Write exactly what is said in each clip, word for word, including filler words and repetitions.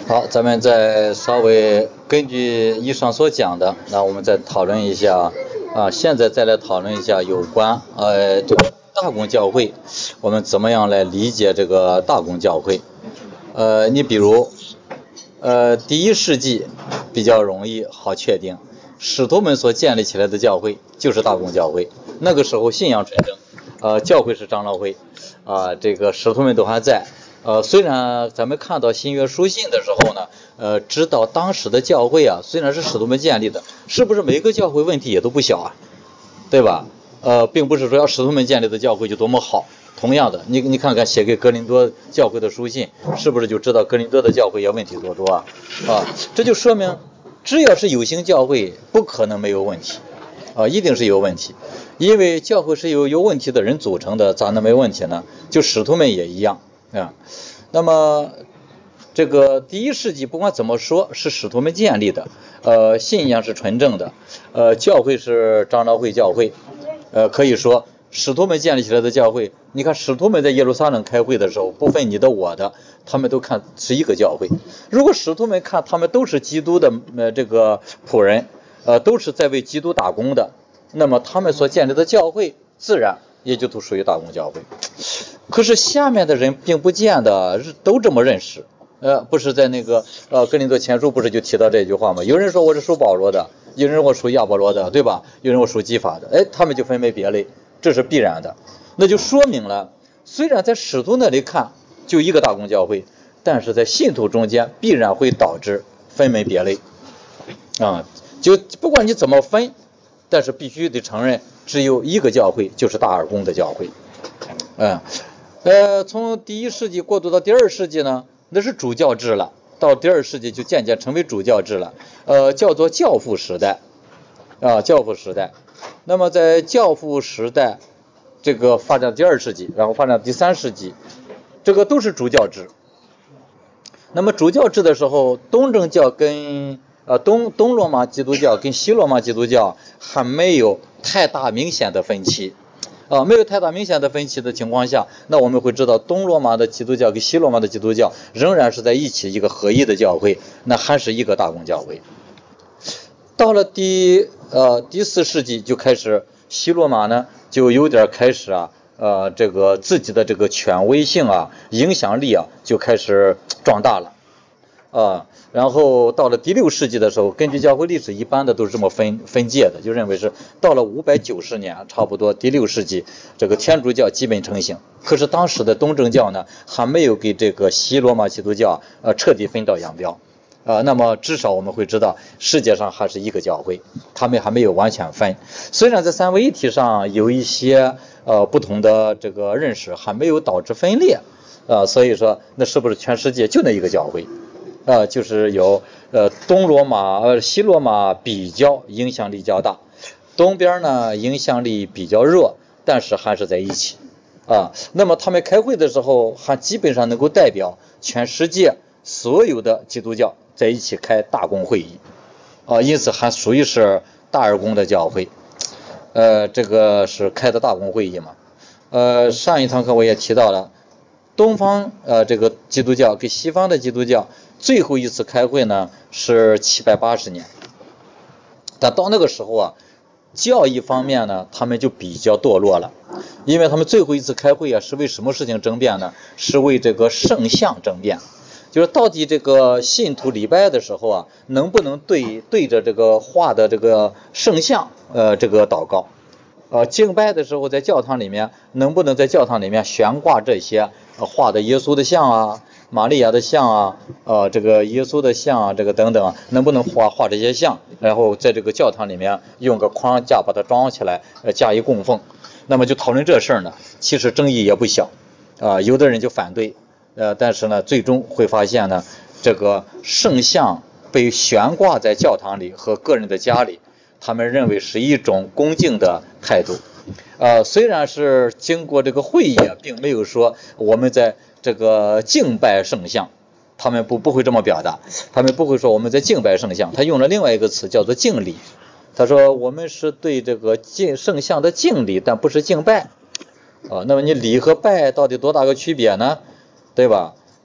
好，咱们再稍微根据以上所讲的，那我们再讨论一下啊，现在再来讨论一下有关呃这个大公教会，我们怎么样来理解这个大公教会？呃，你比如呃第一世纪比较容易好确定，使徒们所建立起来的教会就是大公教会，那个时候信仰纯正，呃教会是长老会啊、呃，这个使徒们都还在。呃，虽然咱们看到新约书信的时候呢，呃，知道当时的教会啊，虽然是使徒们建立的，是不是每个教会问题也都不小啊，对吧？呃，并不是说要使徒们建立的教会就多么好。同样的，你你看看写给哥林多教会的书信，是不是就知道哥林多的教会也问题多多啊？啊，这就说明，只要是有形教会，不可能没有问题，啊，一定是有问题，因为教会是由有问题的人组成的，咋能没问题呢？就使徒们也一样。啊，那么这个第一世纪不管怎么说是使徒们建立的，呃，信仰是纯正的，呃，教会是长老会教会，呃，可以说使徒们建立起来的教会，你看使徒们在耶路撒冷开会的时候，不分你的我的，他们都看是一个教会。如果使徒们看他们都是基督的呃这个仆人，呃，都是在为基督打工的，那么他们所建立的教会自然也就都属于大公教会。可是下面的人并不见得都这么认识，呃，不是在那个呃哥林多前书不是就提到这句话吗？有人说我是属保罗的，有人说我属亚波罗的，对吧？有人说我属基法的，哎，他们就分门别类，这是必然的。那就说明了，虽然在使徒那里看就一个大公教会，但是在信徒中间必然会导致分门别类啊，就不管你怎么分，但是必须得承认，只有一个教会就是大而公的教会，嗯。呃，从第一世纪过渡到第二世纪呢，那是主教制了。到第二世纪就渐渐成为主教制了，呃，叫做教父时代，啊，教父时代。那么在教父时代，这个发展第二世纪，然后发展第三世纪，这个都是主教制。那么主教制的时候，东正教跟呃东东罗马基督教跟西罗马基督教还没有太大明显的分歧。啊，没有太大明显的分歧的情况下，那我们会知道东罗马的基督教跟西罗马的基督教仍然是在一起一个合一的教会，那还是一个大公教会。到了第呃第四世纪就开始，西罗马呢就有点开始啊呃这个自己的这个权威性啊影响力啊就开始壮大了啊。然后到了第六世纪的时候，根据教会历史一般的都是这么分分界的，就认为是到了五百九十年，差不多第六世纪，这个天主教基本成型。可是当时的东正教呢，还没有给这个西罗马基督教呃彻底分道扬镳啊、呃。那么至少我们会知道，世界上还是一个教会，他们还没有完全分。虽然在三位一体上有一些呃不同的这个认识，还没有导致分裂啊、呃。所以说，那是不是全世界就那一个教会？啊、呃，就是有呃东罗马、呃西罗马比较影响力较大，东边呢影响力比较弱，但是还是在一起啊。那么他们开会的时候，还基本上能够代表全世界所有的基督教在一起开大公会议啊，因此还属于是大而公的教会。呃，这个是开的大公会议嘛。呃，上一堂课我也提到了，东方呃这个基督教跟西方的基督教最后一次开会呢是七百八十年，但到那个时候啊，教义方面呢他们就比较堕落了，因为他们最后一次开会啊是为什么事情争辩呢？是为这个圣像争辩，就是到底这个信徒礼拜的时候啊，能不能对对着这个画的这个圣像呃这个祷告。呃，敬拜的时候在教堂里面能不能在教堂里面悬挂这些、呃、画的耶稣的像啊、玛利亚的像啊、呃这个耶稣的像啊，这个等等，能不能画画这些像，然后在这个教堂里面用个框架把它装起来，呃加以供奉。那么就讨论这事儿呢，其实争议也不小啊、呃，有的人就反对，呃，但是呢，最终会发现呢，这个圣像被悬挂在教堂里和个人的家里，他们认为是一种恭敬的态度，呃，虽然是经过这个会议，并没有说我们在这个敬拜圣像，他们不不会这么表达，他们不会说我们在敬拜圣像，他用了另外一个词叫做敬礼。他说我们是对这个敬圣像的敬礼，但不是敬拜啊。那么你礼和拜到底多大个区别呢？对吧？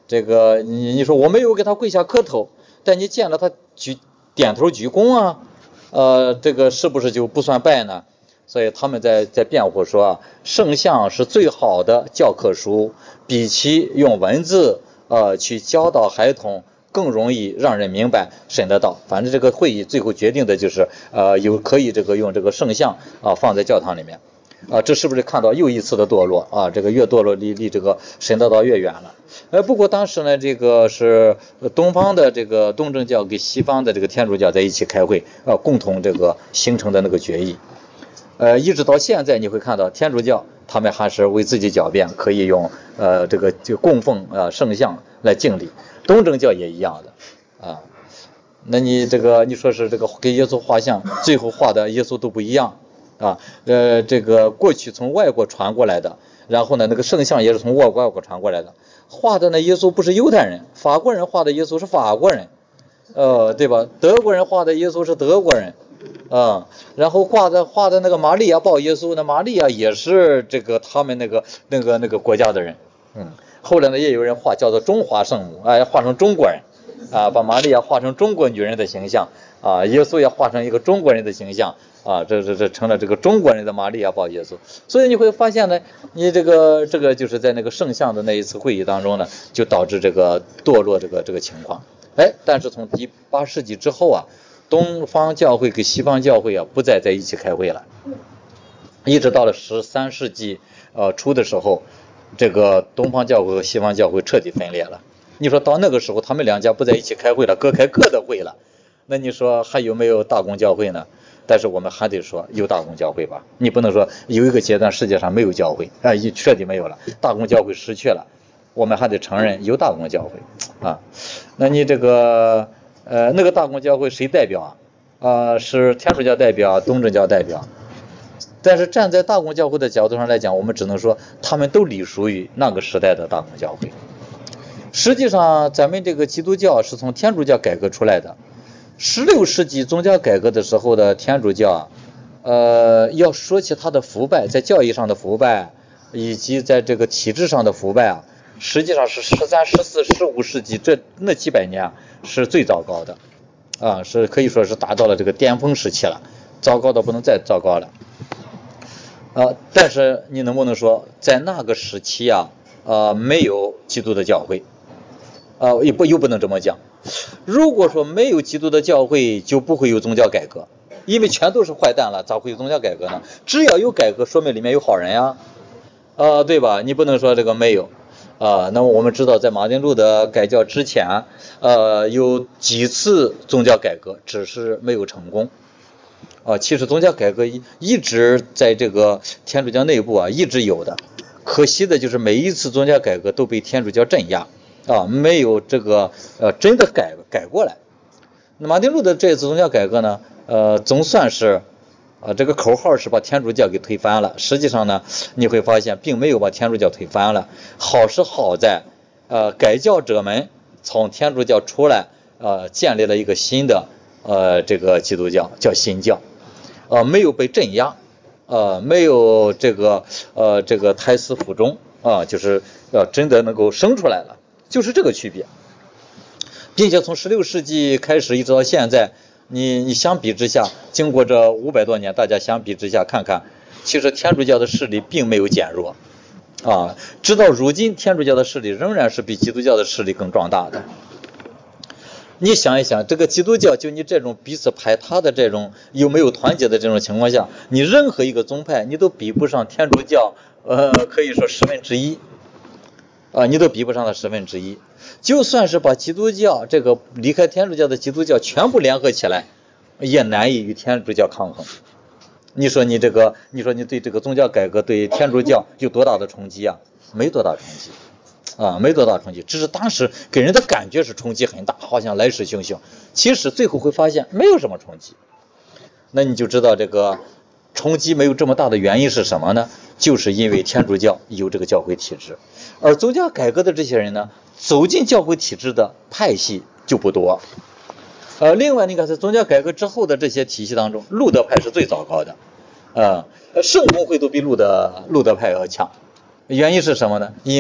这个你你说我没有给他跪下磕头，但你见了他举点头鞠躬啊，呃，这个是不是就不算拜呢？所以他们在在辩护说啊，圣像是最好的教科书，比起用文字呃去教导孩童，更容易让人明白神的道。反正这个会议最后决定的就是呃有可以这个用这个圣像啊放在教堂里面啊，这是不是看到又一次的堕落啊？这个越堕落离离这个神的道越远了。呃，不过当时呢，这个是东方的这个东正教跟西方的这个天主教在一起开会，呃，共同这个形成的那个决议。呃，一直到现在，你会看到天主教他们还是为自己狡辩，可以用呃这个就供奉呃圣像来敬礼。东正教也一样的啊。那你这个你说是这个给耶稣画像，最后画的耶稣都不一样啊。呃，这个过去从外国传过来的，然后呢，那个圣像也是从外国传过来的。画的那耶稣不是犹太人，法国人画的耶稣是法国人，呃，对吧？德国人画的耶稣是德国人，啊、嗯，然后画的画的那个玛利亚抱耶稣，那玛利亚也是这个他们那个那个那个国家的人，嗯。后来呢，也有人画叫做中华圣母，哎，画成中国人，啊，把玛利亚画成中国女人的形象，啊，耶稣也画成一个中国人的形象。啊，这这这成了这个中国人的玛利亚抱耶稣，所以你会发现呢，你这个这个就是在那个圣像的那一次会议当中呢，就导致这个堕落这个这个情况。哎，但是从第八世纪之后啊，东方教会跟西方教会啊不再在一起开会了，一直到了十三世纪呃初的时候，这个东方教会和西方教会彻底分裂了。你说到那个时候，他们两家不在一起开会了，各开各的会了，那你说还有没有大公教会呢？但是我们还得说有大公教会吧，你不能说有一个阶段世界上没有教会啊，已彻底没有了，大公教会失去了，我们还得承认有大公教会啊。那你这个呃那个大公教会谁代表啊？啊，是天主教代表，东正教代表。但是站在大公教会的角度上来讲，我们只能说他们都隶属于那个时代的大公教会。实际上咱们这个基督教是从天主教改革出来的。十六世纪宗教改革的时候的天主教，呃，要说起它的腐败，在教义上的腐败，以及在这个体制上的腐败啊，实际上是十三、十四、十五世纪这那几百年是最糟糕的，啊，是可以说是达到了这个巅峰时期了，糟糕的不能再糟糕了，啊，但是你能不能说在那个时期啊，呃，没有基督的教会？啊，又不又不能这么讲。如果说没有基督的教会，就不会有宗教改革，因为全都是坏蛋了，咋会有宗教改革呢？只要有改革，说明里面有好人呀，啊，对吧？你不能说这个没有啊。那么我们知道，在马丁路德改教之前，呃，有几次宗教改革，只是没有成功。啊，其实宗教改革一一直在这个天主教内部啊，一直有的。可惜的就是每一次宗教改革都被天主教镇压。啊，没有这个呃真的改改过来。那马丁路德这次宗教改革呢，呃，总算是啊，这个口号是把天主教给推翻了。实际上呢，你会发现并没有把天主教推翻了。好是好在，呃，改教者们从天主教出来，呃，建立了一个新的呃这个基督教，叫新教，呃，没有被镇压，呃，没有这个呃这个胎死腹中啊，就是要真的能够生出来了。就是这个区别，并且从十六世纪开始一直到现在，你你相比之下，经过这五百多年，大家相比之下看看，其实天主教的势力并没有减弱，啊，直到如今，天主教的势力仍然是比基督教的势力更壮大的。你想一想，这个基督教就你这种彼此排他的这种有没有团结的这种情况下，你任何一个宗派你都比不上天主教，呃，可以说十分之一。啊，你都比不上它十分之一。就算是把基督教这个离开天主教的基督教全部联合起来，也难以与天主教抗衡。你说你这个，你说你对这个宗教改革对天主教有多大的冲击啊？没多大冲击啊，没多大冲击。只是当时给人的感觉是冲击很大，好像来势汹汹。其实最后会发现没有什么冲击。那你就知道这个冲击没有这么大的原因是什么呢？就是因为天主教有这个教会体制，而宗教改革的这些人呢，走进教会体制的派系就不多。呃，另外你看在宗教改革之后的这些体系当中，路德派是最糟糕的，呃，圣公会都比路德路德派要强。原因是什么呢？因为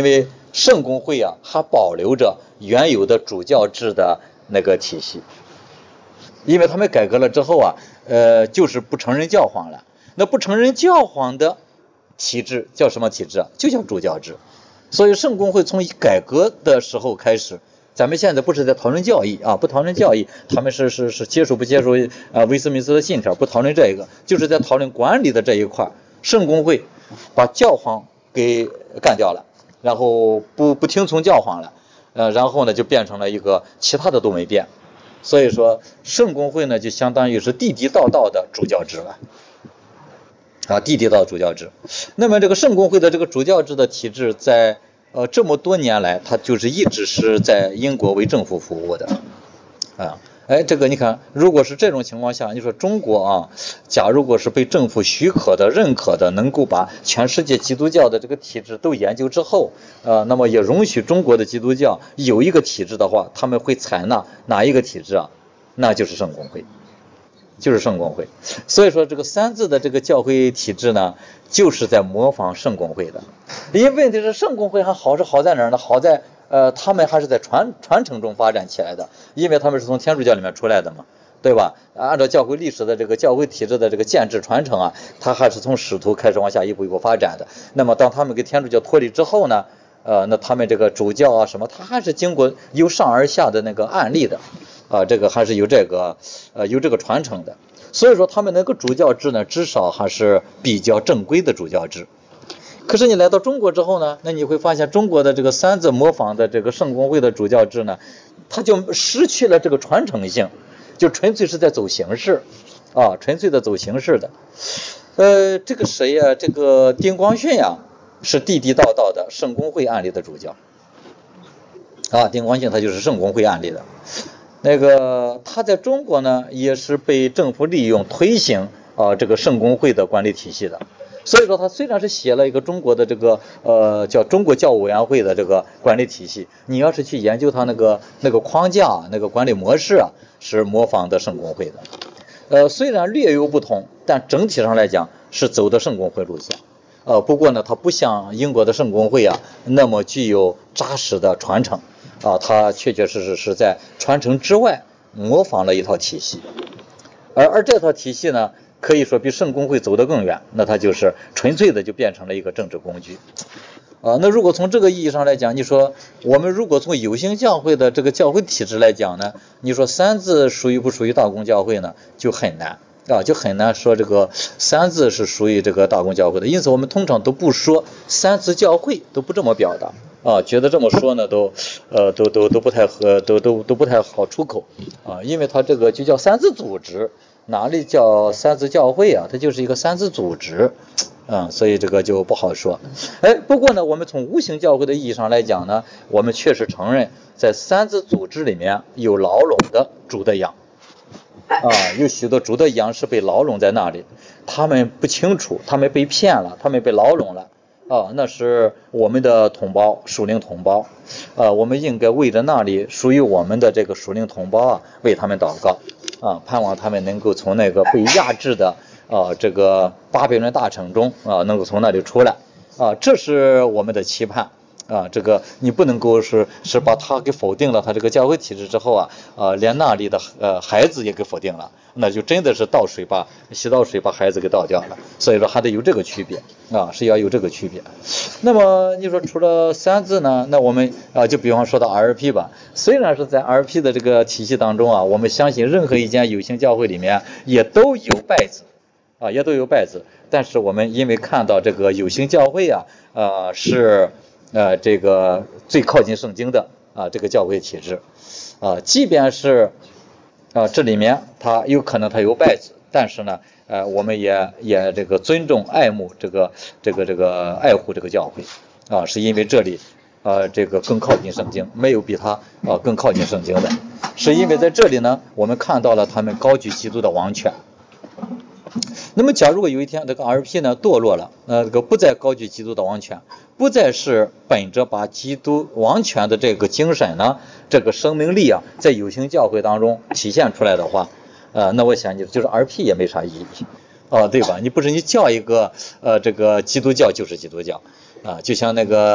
圣公会啊还保留着原有的主教制的那个体系，因为他们改革了之后啊，呃，就是不承认教皇了。那不承认教皇的体制叫什么体制啊？就叫主教制。所以圣公会从改革的时候开始，咱们现在不是在讨论教义啊，不讨论教义，他们是是是接受不接受啊威斯敏斯特的信条，不讨论这个，就是在讨论管理的这一块。圣公会把教皇给干掉了，然后不不听从教皇了，呃，然后呢就变成了一个其他的都没变。所以说圣公会呢就相当于是地地道道的主教制了。啊，地地道主教制。那么这个圣公会的这个主教制的体制在，在呃这么多年来，它就是一直是在英国为政府服务的，啊，哎，这个你看，如果是这种情况下，你说中国啊，假如果是被政府许可的、认可的，能够把全世界基督教的这个体制都研究之后，呃，那么也容许中国的基督教有一个体制的话，他们会采纳哪一个体制啊？那就是圣公会。就是圣公会。所以说这个三字的这个教会体制呢，就是在模仿圣公会的。因为问题是圣公会还好是好在哪儿呢？好在呃他们还是在传传承中发展起来的，因为他们是从天主教里面出来的嘛，对吧？按照教会历史的这个教会体制的这个建制传承啊，它还是从使徒开始往下一步一步发展的。那么当他们跟天主教脱离之后呢，呃那他们这个主教啊什么，他还是经过由上而下的那个案例的。啊，这个还是有这个呃有这个传承的，所以说他们那个主教制呢，至少还是比较正规的主教制。可是你来到中国之后呢，那你会发现中国的这个三字模仿的这个圣公会的主教制呢，它就失去了这个传承性，就纯粹是在走形式啊，纯粹的走形式的。呃，这个谁呀、啊？这个丁光训呀、啊，是地地道道的圣公会案例的主教啊，丁光训他就是圣公会案例的。那个他在中国呢，也是被政府利用推行啊这个圣公会的管理体系的。所以说他虽然是写了一个中国的这个呃叫中国教务委员会的这个管理体系，你要是去研究他那个那个框架那个管理模式啊，是模仿的圣公会的。呃，虽然略有不同，但整体上来讲是走的圣公会路线。呃，不过呢，它不像英国的圣公会啊那么具有扎实的传承。啊，它确确实实是在传承之外模仿了一套体系，而而这套体系呢，可以说比圣公会走得更远，那它就是纯粹的就变成了一个政治工具。啊，那如果从这个意义上来讲，你说我们如果从有形教会的这个教会体制来讲呢，你说三字属于不属于大公教会呢，就很难啊，就很难说这个三字是属于这个大公教会的。因此我们通常都不说三字教会，都不这么表达。啊，觉得这么说呢，都，呃，都都都不太合，都都都不太好出口啊，因为它这个就叫三字组织，哪里叫三字教会啊？它就是一个三字组织，啊，所以这个就不好说。哎，不过呢，我们从无形教会的意义上来讲呢，我们确实承认，在三字组织里面有牢笼的主的羊，啊，有许多主的羊是被牢笼在那里，他们不清楚，他们被骗了，他们被牢笼了。啊，那是我们的同胞，属灵同胞，啊，我们应该为着那里属于我们的这个属灵同胞啊，为他们祷告，啊，盼望他们能够从那个被压制的啊这个巴比伦大城中啊，能够从那里出来，啊，这是我们的期盼。啊，这个你不能够是是把他给否定了，他这个教会体制之后啊，啊，连那里的呃孩子也给否定了，那就真的是倒水把洗澡水把孩子给倒掉了。所以说还得有这个区别啊，是要有这个区别。那么你说除了三字呢，那我们啊就比方说到 R P 吧，虽然是在 R P 的这个体系当中啊，我们相信任何一间有形教会里面也都有拜子啊，也都有拜子，但是我们因为看到这个有形教会啊，呃是。呃，这个最靠近圣经的啊，这个教会体制，啊，即便是啊这里面它有可能它有拜子，但是呢，呃，我们也也这个尊重爱慕这个这个这个爱护这个教会啊，是因为这里啊这个更靠近圣经，没有比它啊更靠近圣经的，是因为在这里呢，我们看到了他们高举基督的王权。那么假如有一天这个 R P 呢堕落了，呃，这个不再高举基督的王权，不再是本着把基督王权的这个精神呢，这个生命力啊，在有形教会当中体现出来的话，呃，那我想你就是 R P 也没啥意义，哦，对吧？你不是你叫一个呃这个基督教就是基督教啊，就像那个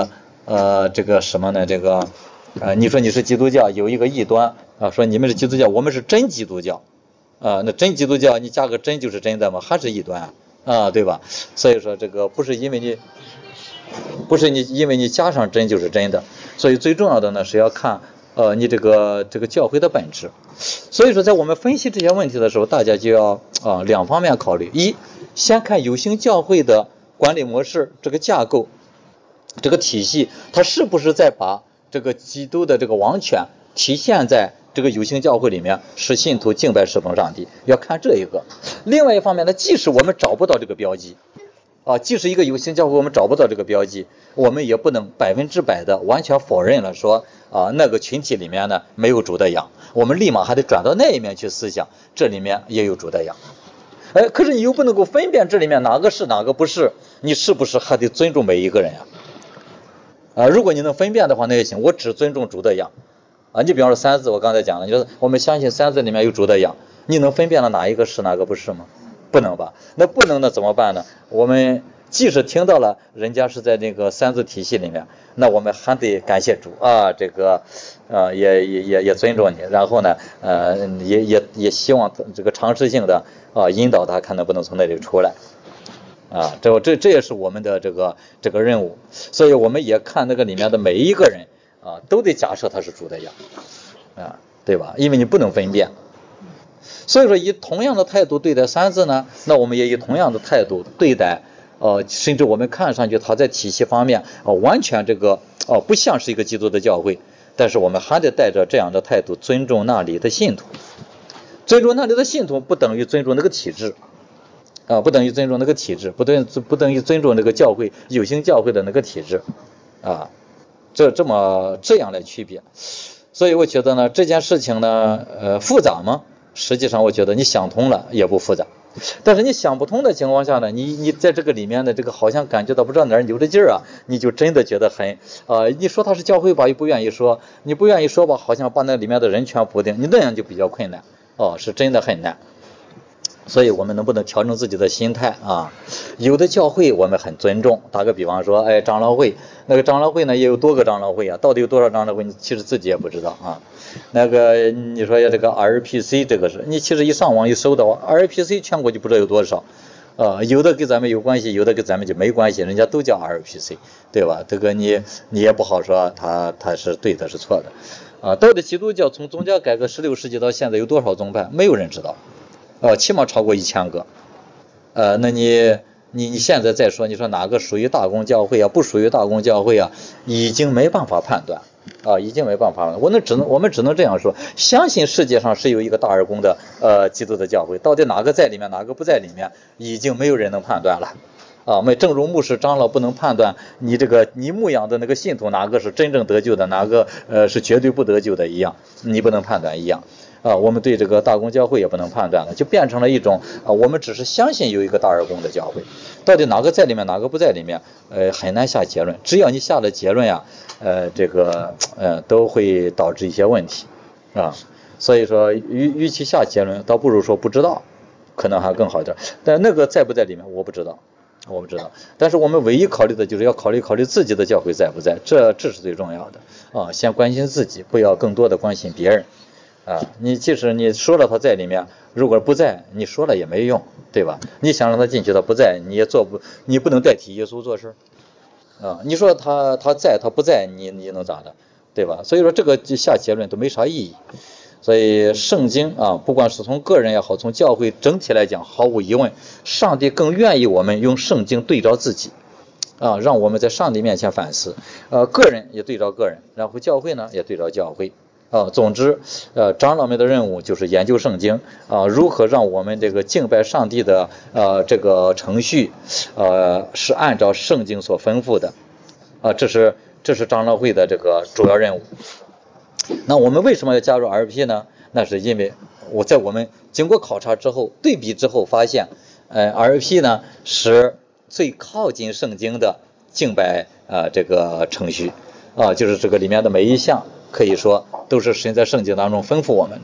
呃这个什么呢？这个呃你说你是基督教，有一个异端啊，说你们是基督教，我们是真基督教啊，那真基督教你加个真就是真的吗？还是异端啊，对吧？所以说这个不是因为你不是你因为你加上真就是真的，所以最重要的呢是要看呃你这个这个教会的本质。所以说在我们分析这些问题的时候，大家就要啊、呃、两方面考虑：一，先看有形教会的管理模式，这个架构这个体系，它是不是在把这个基督的这个王权体现在这个有形教会里面，使信徒敬拜侍奉上帝，要看这一个。另外一方面呢，即使我们找不到这个标记啊，即使一个有形教会我们找不到这个标记，我们也不能百分之百的完全否认了说啊那个群体里面呢没有主的羊，我们立马还得转到那一面去思想，这里面也有主的羊。哎，可是你又不能够分辨这里面哪个是哪个不是，你是不是还得尊重每一个人呀？啊，如果你能分辨的话，那也行，我只尊重主的羊啊。你比方说三字，我刚才讲了，就是我们相信三字里面有主的羊，你能分辨了哪一个是哪个不是吗？不能吧？那不能，那怎么办呢？我们即使听到了人家是在那个三字体系里面，那我们还得感谢主啊，这个呃也也也也尊重你，然后呢呃也也也希望这个尝试性的啊引导他，看能不能从那里出来啊，这这这也是我们的这个这个任务。所以我们也看那个里面的每一个人啊，都得假设他是主的羊啊，对吧？因为你不能分辨。所以说以同样的态度对待三字呢，那我们也以同样的态度对待呃，甚至我们看上去他在体系方面呃完全这个哦、呃、不像是一个基督的教会，但是我们还得带着这样的态度尊重那里的信徒。尊重那里的信徒不等于尊重那个体制啊，不等于尊重那个体制，不等不等于尊重那个教会有形教会的那个体制啊，这这么这样来区别。所以我觉得呢，这件事情呢，呃，复杂吗？实际上我觉得你想通了也不复杂，但是你想不通的情况下呢，你你在这个里面的这个好像感觉到不知道哪儿扭着劲儿啊，你就真的觉得很呃，你说他是教会吧，又不愿意说，你不愿意说吧，好像把那里面的人全否定，你那样就比较困难哦，是真的很难。所以我们能不能调整自己的心态啊？有的教会我们很尊重，打个比方说，哎，长老会，那个长老会呢也有多个长老会啊，到底有多少长老会，你其实自己也不知道啊。那个你说这个 R P C 这个是，你其实一上网一搜的话 ，R P C 全国就不知道有多少，呃，有的跟咱们有关系，有的跟咱们就没关系，人家都叫 R P C， 对吧？这个你你也不好说他他是对的是错的啊。到底基督教从宗教改革十六世纪到现在有多少宗派，没有人知道。呃，起码超过一千个，呃，那你你你现在再说，你说哪个属于大公教会啊，不属于大公教会啊，已经没办法判断啊，已经没办法了。我们只能我们只能这样说，相信世界上是有一个大而公的呃基督的教会，到底哪个在里面，哪个不在里面，已经没有人能判断了。啊，那正如牧师长老不能判断你这个你牧养的那个信徒哪个是真正得救的，哪个呃是绝对不得救的一样，你不能判断一样。啊，我们对这个大公教会也不能判断了，就变成了一种啊，我们只是相信有一个大而公的教会，到底哪个在里面，哪个不在里面，呃，很难下结论。只要你下了结论呀，呃，这个呃都会导致一些问题啊。所以说，与与其下结论，倒不如说不知道，可能还更好一点。但那个在不在里面，我不知道，我不知道。但是我们唯一考虑的就是要考虑考虑自己的教会在不在，这这是最重要的啊。先关心自己，不要更多的关心别人。啊，你即使你说了他在里面，如果不在，你说了也没用，对吧？你想让他进去，他不在，你也做不，你不能代替耶稣做事啊。你说他他在，他不在，你你能咋的，对吧？所以说这个下结论都没啥意义。所以圣经啊，不管是从个人也好，从教会整体来讲，毫无疑问，上帝更愿意我们用圣经对照自己啊，让我们在上帝面前反思。呃，个人也对照个人，然后教会呢也对照教会。啊，总之，呃，长老们的任务就是研究圣经啊，如何让我们这个敬拜上帝的呃这个程序，呃，是按照圣经所吩咐的啊，这是这是长老会的这个主要任务。那我们为什么要加入 R P 呢？那是因为我在我们经过考察之后，对比之后发现，呃 ，R P 呢是最靠近圣经的敬拜啊、呃、这个程序啊，就是这个里面的每一项。可以说都是神在圣经当中吩咐我们的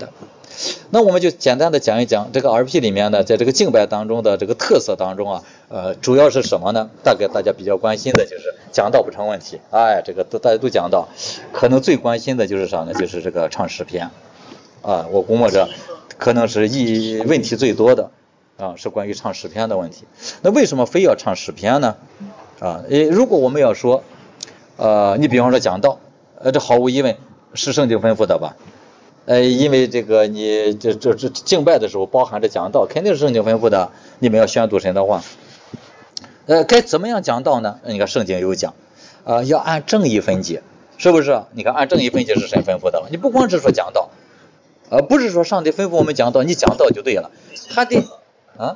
那我们就简单的讲一讲这个 R P 里面呢，在这个敬拜当中的这个特色当中啊，呃，主要是什么呢？大概大家比较关心的就是讲道不成问题，哎，这个都大家都讲到，可能最关心的就是啥呢？就是这个唱诗篇，啊，我估摸着可能是一问题最多的啊，是关于唱诗篇的问题。那为什么非要唱诗篇呢？啊，呃，如果我们要说，呃，你比方说讲道，呃，这毫无疑问是圣经吩咐的吧？呃，因为这个你这这这敬拜的时候包含着讲道，肯定是圣经吩咐的，你们要宣读神的话。呃，该怎么样讲道呢？你看圣经有讲，啊、呃，要按正义分解，是不是？你看按正义分解是神吩咐的了，你不光是说讲道，呃，不是说上帝吩咐我们讲道，你讲道就对了，还得啊，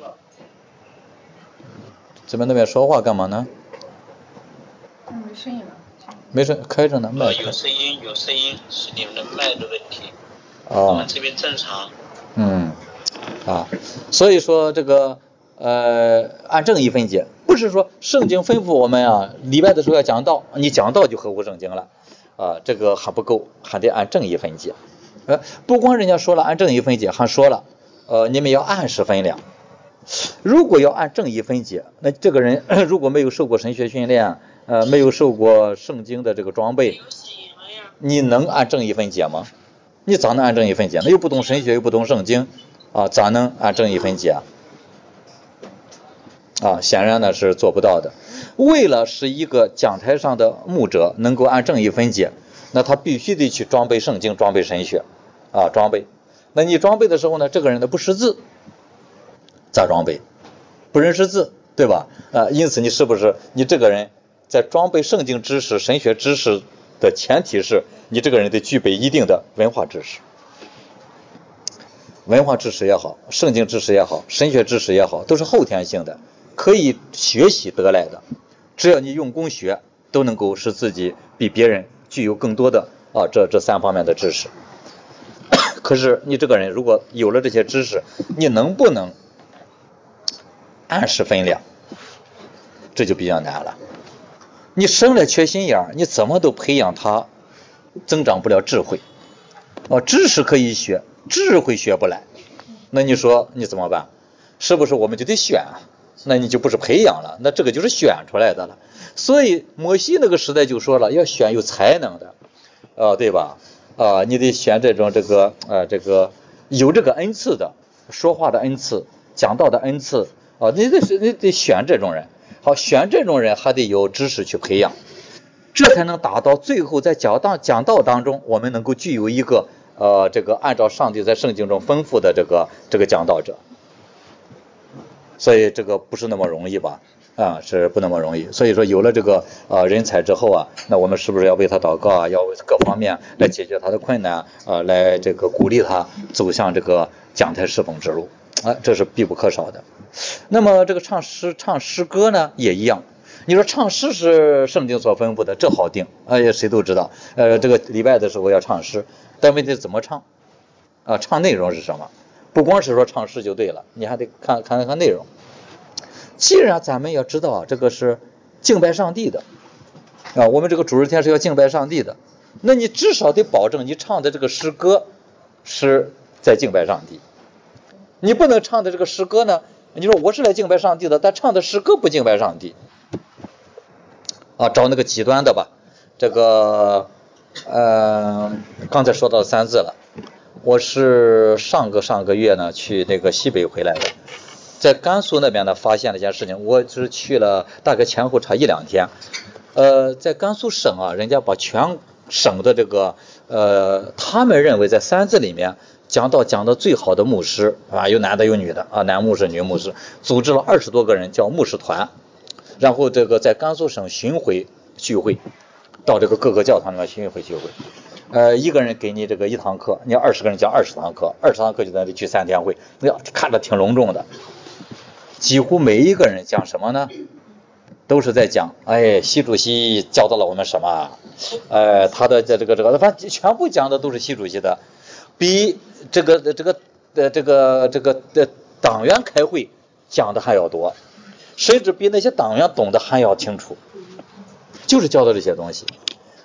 这边那边说话干嘛呢？ 没声音了。 没事，开着呢，麦呃，有声音，有声音，是你们的麦的问题。 哦。 我们这边正常。 嗯，啊，所以说这个呃，按正义分解，不是说圣经吩咐我们啊，礼拜的时候要讲道，你讲道就合乎圣经了，啊，这个还不够，还得按正义分解。呃，不光人家说了按正义分解，还说了，呃，你们要按时分量。如果要按正义分解，那这个人如果没有受过神学训练，呃，没有受过圣经的这个装备，你能按正义分解吗？你咋能按正义分解？那又不懂神学，又不懂圣经，啊，咋能按正义分解？啊，显然呢是做不到的。为了使一个讲台上的牧者能够按正义分解，那他必须得去装备圣经，装备神学，啊，装备。那你装备的时候呢，这个人呢不识字，咋装备？不认识字，对吧？啊，因此你是不是你这个人在装备圣经知识、神学知识的前提是你这个人得具备一定的文化知识。文化知识也好，圣经知识也好，神学知识也好，都是后天性的，可以学习得来的。只要你用功学，都能够使自己比别人具有更多的啊这这三方面的知识。可是你这个人如果有了这些知识，你能不能按时分量？这就比较难了。你生来缺心眼儿，你怎么都培养他，增长不了智慧。哦，知识可以学，智慧学不来，那你说你怎么办？是不是我们就得选？那你就不是培养了，那这个就是选出来的了。所以摩西那个时代就说了，要选有才能的，呃，对吧？啊、呃，你得选这种这个呃这个有这个恩赐的，说话的恩赐，讲道的恩赐啊、呃，你得你得选这种人。好，选这种人还得有知识去培养，这才能达到最后在讲道讲道当中，我们能够具有一个呃这个按照上帝在圣经中吩咐的这个这个讲道者。所以这个不是那么容易吧？啊，是不那么容易。所以说有了这个呃人才之后啊，那我们是不是要为他祷告啊？要各方面来解决他的困难啊、呃，来这个鼓励他走向这个讲台侍奉之路啊，这是必不可少的。那么这个唱诗唱诗歌呢也一样。你说唱诗是圣经所吩咐的，这好定，哎呀，谁都知道。呃，这个礼拜的时候要唱诗，但问题怎么唱？啊，唱内容是什么？不光是说唱诗就对了，你还得看看看内容。既然咱们要知道啊，这个是敬拜上帝的啊，我们这个主日天是要敬拜上帝的，那你至少得保证你唱的这个诗歌是在敬拜上帝。你不能唱的这个诗歌呢，你说我是来敬拜上帝的，但唱的诗歌不敬拜上帝啊，找那个极端的吧。这个呃，刚才说到三字了。我是上个上个月呢去那个西北回来的，在甘肃那边呢发现了一件事情，我是去了大概前后差一两天，呃，在甘肃省啊，人家把全省的这个呃，他们认为在三字里面讲到讲的最好的牧师啊，有男的有女的啊，男牧师女牧师，组织了二十多个人叫牧师团，然后这个在甘肃省巡回聚会，到这个各个教堂里面巡回聚会。呃，一个人给你这个一堂课，你二十个人讲二十堂课，二十堂课就在这去三天会，那看着挺隆重的。几乎每一个人讲什么呢？都是在讲，哎，习主席教导了我们什么？呃，他的这这个这个，反正全部讲的都是习主席的，比这个这个呃这个这个的党员开会讲的还要多，甚至比那些党员懂得还要清楚，就是教的这些东西。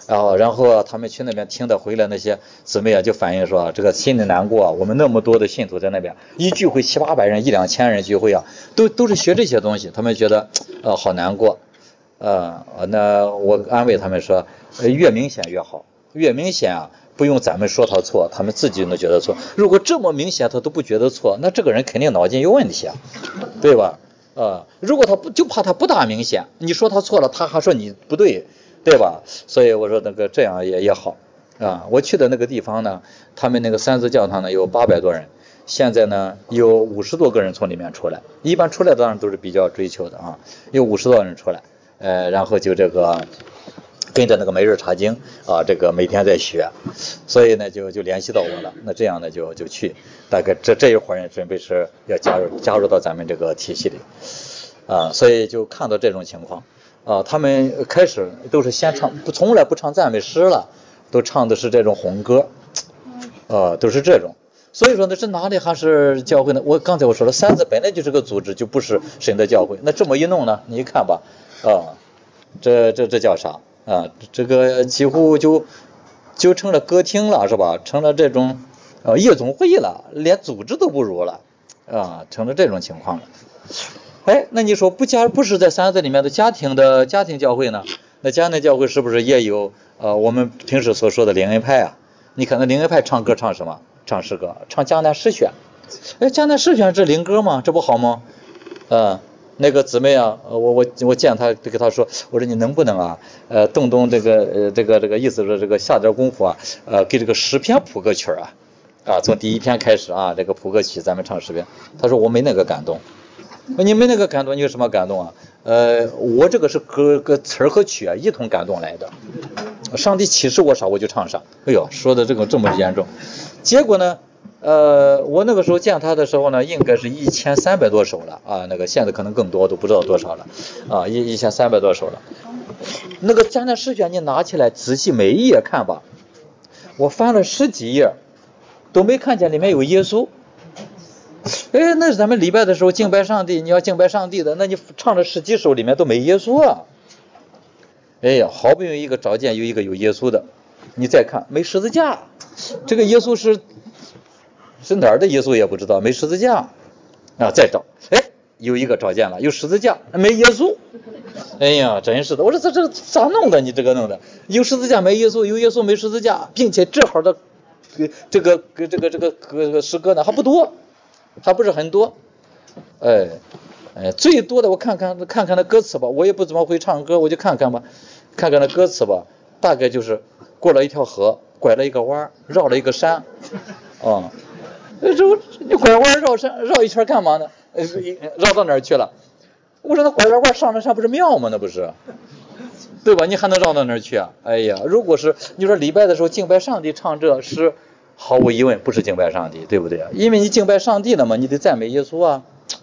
然后然后他们去那边听的回来，那些姊妹啊就反映说，这个心里难过，我们那么多的信徒在那边，一聚会七八百人一两千人聚会啊，都都是学这些东西，他们觉得呃好难过。呃那我安慰他们说，越明显越好，越明显啊不用咱们说他错，他们自己能觉得错。如果这么明显他都不觉得错，那这个人肯定脑筋有问题啊，对吧？啊，如果他不就怕他不大明显，你说他错了，他还说你不对，对吧？所以我说那个这样也也好啊。我去的那个地方呢，他们那个三字教堂呢有八百多人，现在呢有五十多个人从里面出来，一般出来当然都是比较追求的啊，有五十多人出来，呃，然后就这个跟着那个每日查经啊，这个每天在学，所以呢就就联系到我了。那这样呢就就去，大概这这一伙人准备是要加入加入到咱们这个体系里啊，所以就看到这种情况啊，他们开始都是先唱，不从来不唱赞美诗了，都唱的是这种红歌，啊，都是这种。所以说呢，这哪里还是教会呢？我刚才我说了，三字本来就是个组织，就不是神的教会。那这么一弄呢，你一看吧，啊，这这这叫啥？啊，这个几乎就就成了歌厅了，是吧？成了这种呃夜总会了，连组织都不如了，啊，成了这种情况了。哎，那你说不加不是在三字里面的家庭的家庭教会呢？那家庭教会是不是也有呃我们平时所说的灵恩派啊？你看那灵恩派唱歌唱什么？唱诗歌，唱江南诗选。哎，江南诗选这灵歌吗？这不好吗？呃，那个姊妹啊，我我我见他就跟他说，我说你能不能啊，呃，动动这个呃这个这个意思是这个下点功夫啊，呃，给这个诗篇谱个曲啊，啊，从第一篇开始啊，这个谱个曲，咱们唱诗篇。他说我没那个感动。你没那个感动，你有什么感动啊？呃，我这个是歌个词儿和曲啊一同感动来的。上帝启示我啥我就唱啥。哎呦，说的这个这么严重。结果呢，呃，我那个时候见他的时候呢，应该是一千三百多首了啊，那个现在可能更多，都不知道多少了啊，一一千三百多首了。那个江南诗选你拿起来仔细每一页看吧，我翻了十几页，都没看见里面有耶稣。哎，那是咱们礼拜的时候敬拜上帝，你要敬拜上帝的，那你唱了十几首里面都没耶稣啊。哎呀，好不容易一个找见有一个有耶稣的，你再看没十字架，这个耶稣是是哪儿的耶稣也不知道，没十字架啊，再找，哎，有一个找见了，有十字架没耶稣。哎呀，真是的，我说这这咋弄的？你这个弄的，有十字架没耶稣，有耶稣没十字架，并且这号的这个这个这个这个诗歌呢还不多。还不是很多，哎，哎，最多的我看看看看那歌词吧，我也不怎么会唱歌，我就看看吧，看看那歌词吧，大概就是过了一条河，拐了一个弯，绕了一个山，啊、嗯，这你拐弯绕山绕一圈干嘛呢？绕到哪儿去了？我说那拐了弯上了山不是庙吗？那不是，对吧？你还能绕到哪儿去啊？哎呀，如果是你说礼拜的时候敬拜上帝唱这诗。毫无疑问不是敬拜上帝，对不对啊？因为你敬拜上帝了嘛，你得赞美耶稣啊。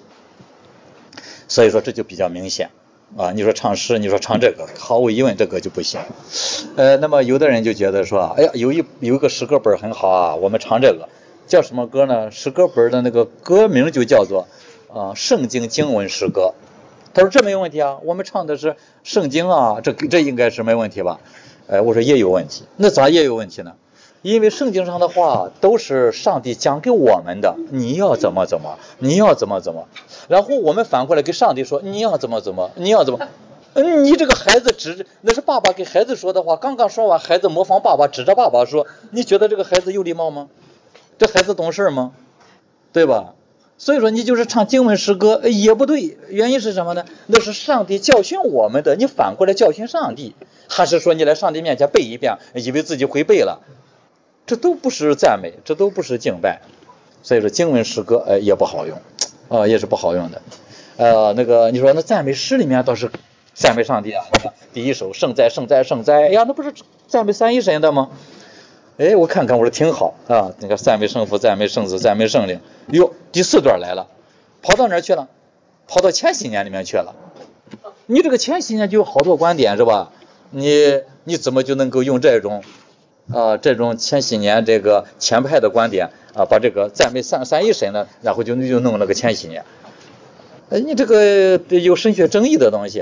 所以说这就比较明显啊。你说唱诗，你说唱这个，毫无疑问这个就不行。呃，那么有的人就觉得说，哎呀，有一有一个诗歌本很好啊，我们唱这个叫什么歌呢？诗歌本的那个歌名就叫做啊、呃、圣经经文诗歌。他说这没问题啊，我们唱的是圣经啊，这这应该是没问题吧？哎，我说也有问题。那咋也有问题呢？因为圣经上的话都是上帝讲给我们的，你要怎么怎么，你要怎么怎么，然后我们反过来给上帝说你要怎么怎么，你要怎么，嗯，你这个孩子指那是爸爸给孩子说的话，刚刚说完，孩子模仿爸爸指着爸爸说，你觉得这个孩子有礼貌吗？这孩子懂事吗？对吧？所以说你就是唱经文诗歌也不对，原因是什么呢？那是上帝教训我们的，你反过来教训上帝，还是说你来上帝面前背一遍，以为自己会背了？这都不是赞美，这都不是敬拜，所以说经文诗歌呃也不好用啊、呃，也是不好用的。呃，那个你说那赞美诗里面倒是赞美上帝啊，第一首圣哉圣哉圣哉，哎呀，那不是赞美三一神的吗？哎，我看看，我说挺好啊，那个赞美圣父、赞美圣子、赞美圣灵。哟，第四段来了，跑到哪儿去了？跑到千禧年里面去了。你这个千禧年就有好多观点是吧？你你怎么就能够用这种？啊、呃，这种千禧年这个前派的观点啊，把这个赞美三三一神呢，然后就就弄了个千禧年。呃，你这个有神学争议的东西啊，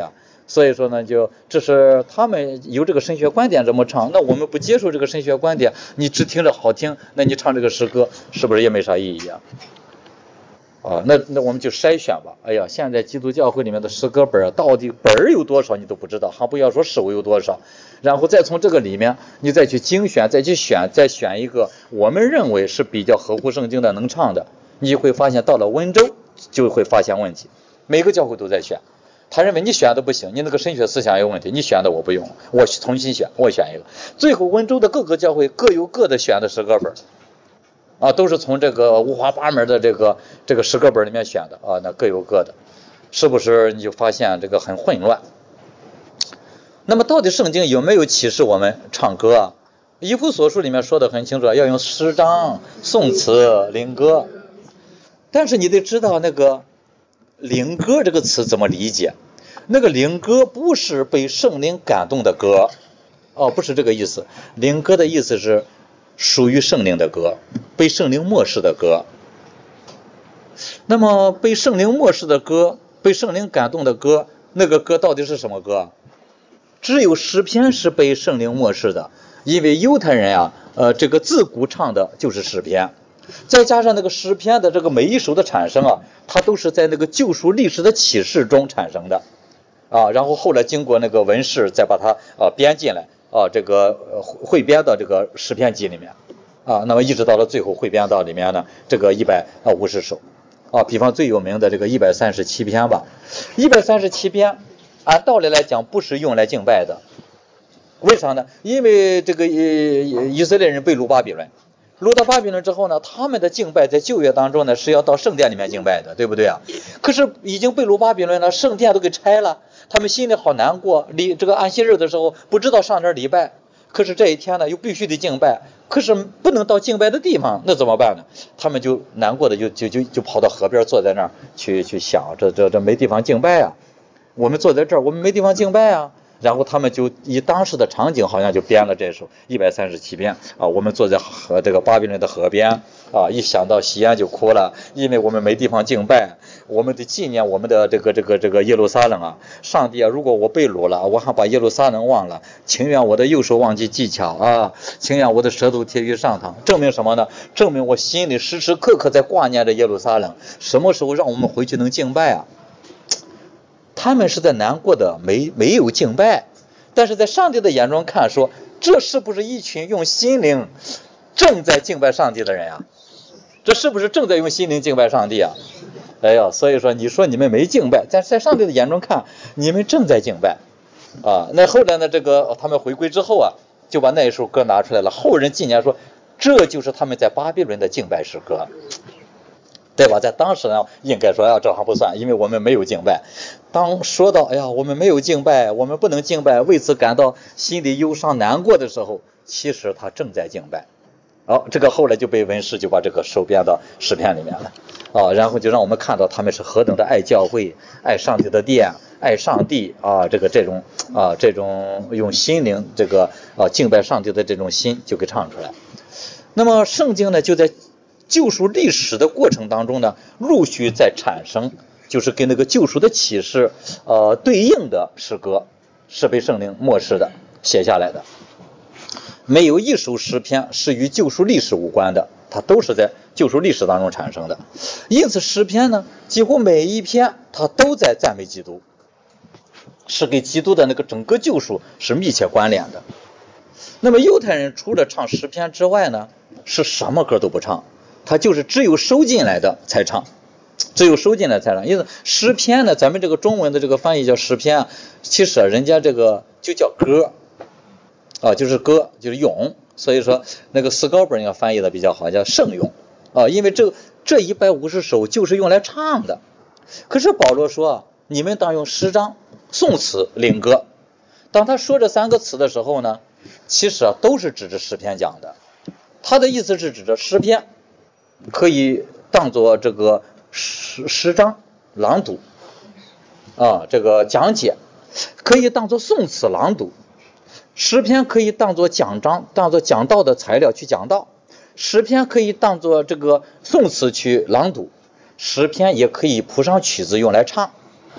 所以说呢，就这是他们有这个神学观点这么唱，那我们不接受这个神学观点，你只听着好听，那你唱这个诗歌是不是也没啥意义啊？啊，那那我们就筛选吧。哎呀，现在基督教会里面的诗歌本到底本儿有多少你都不知道，还不要说首有多少，然后再从这个里面你再去精选，再去选，再选一个我们认为是比较合乎圣经的能唱的，你会发现到了温州就会发现问题。每个教会都在选，他认为你选的不行，你那个神学思想有问题，你选的我不用，我重新选，我选一个。最后温州的各个教会各有各的选的诗歌本啊，都是从这个五花八门的这个这个诗歌本里面选的啊，那各有各的，是不是你就发现这个很混乱？那么到底圣经有没有启示我们唱歌啊？以弗所书里面说的很清楚，要用诗章、颂词、灵歌。但是你得知道那个灵歌这个词怎么理解？那个灵歌不是被圣灵感动的歌，哦，不是这个意思。灵歌的意思是属于圣灵的歌，被圣灵默示的歌。那么被圣灵默示的歌，被圣灵感动的歌，那个歌到底是什么歌？只有诗篇是被圣灵默示的，因为犹太人啊，呃，这个自古唱的就是诗篇，再加上那个诗篇的这个每一首的产生啊，它都是在那个救赎历史的启示中产生的啊，然后后来经过那个文士再把它啊编进来啊，这个呃汇编到这个诗篇集里面啊，那么一直到了最后汇编到里面呢，这个一百五十首啊，比方最有名的这个一百三十七篇吧，一百三十七篇。按道理来讲不是用来敬拜的，为啥呢？因为这个以色列人被掳巴比伦，掳到巴比伦之后呢，他们的敬拜在旧约当中呢是要到圣殿里面敬拜的，对不对啊？可是已经被掳巴比伦了，圣殿都给拆了，他们心里好难过，礼这个安息日的时候不知道上哪儿礼拜，可是这一天呢又必须得敬拜，可是不能到敬拜的地方，那怎么办呢？他们就难过的就就就就跑到河边坐在那儿去去想，这这这没地方敬拜啊。我们坐在这儿，我们没地方敬拜啊，然后他们就以当时的场景，好像就编了这首一百三十七篇啊。我们坐在河这个巴比伦的河边啊，一想到西安就哭了，因为我们没地方敬拜，我们得纪念我们的这个这个这个耶路撒冷啊。上帝啊，如果我被掳了，我还把耶路撒冷忘了，情愿我的右手忘记技巧啊，情愿我的舌头贴于上膛，证明什么呢？证明我心里时时刻刻在挂念着耶路撒冷，什么时候让我们回去能敬拜啊？他们是在难过的没没有敬拜，但是在上帝的眼中看说，这是不是一群用心灵正在敬拜上帝的人啊？这是不是正在用心灵敬拜上帝啊？哎呀，所以说你说你们没敬拜，但是在上帝的眼中看，你们正在敬拜啊。那后来呢，这个他们回归之后啊，就把那一首歌拿出来了，后人纪念说，这就是他们在巴比伦的敬拜诗歌。对吧？在当时呢，应该说呀，这还不算，因为我们没有敬拜。当说到哎呀，我们没有敬拜，我们不能敬拜，为此感到心里忧伤难过的时候，其实他正在敬拜。哦，这个后来就被文士就把这个收编到诗篇里面了啊，然后就让我们看到他们是何等的爱教会、爱上帝的殿、爱上帝啊，这个这种啊这种用心灵这个啊敬拜上帝的这种心就给唱出来。那么圣经呢，就在救赎历史的过程当中呢，陆续在产生，就是跟那个救赎的启示呃对应的诗歌，是被圣灵默示的写下来的。没有一首诗篇是与救赎历史无关的，它都是在救赎历史当中产生的。因此诗篇呢，几乎每一篇它都在赞美基督，是跟基督的那个整个救赎是密切关联的。那么犹太人除了唱诗篇之外呢，是什么歌都不唱，他就是只有收进来的才唱，只有收进来才唱。因为诗篇呢，咱们这个中文的这个翻译叫诗篇，其实人家这个就叫歌啊，就是歌，就是咏。所以说那个四高本要翻译的比较好，叫圣咏啊，因为这这一百五十首就是用来唱的。可是保罗说，你们当用诗章、颂词、灵歌。当他说这三个词的时候呢，其实啊都是指着诗篇讲的。他的意思是指着诗篇可以当作这个诗诗章朗读啊，这个讲解，可以当作颂词朗读。诗篇可以当作讲章，当作讲道的材料去讲道。诗篇可以当作这个颂词去朗读，诗篇也可以谱上曲子用来唱。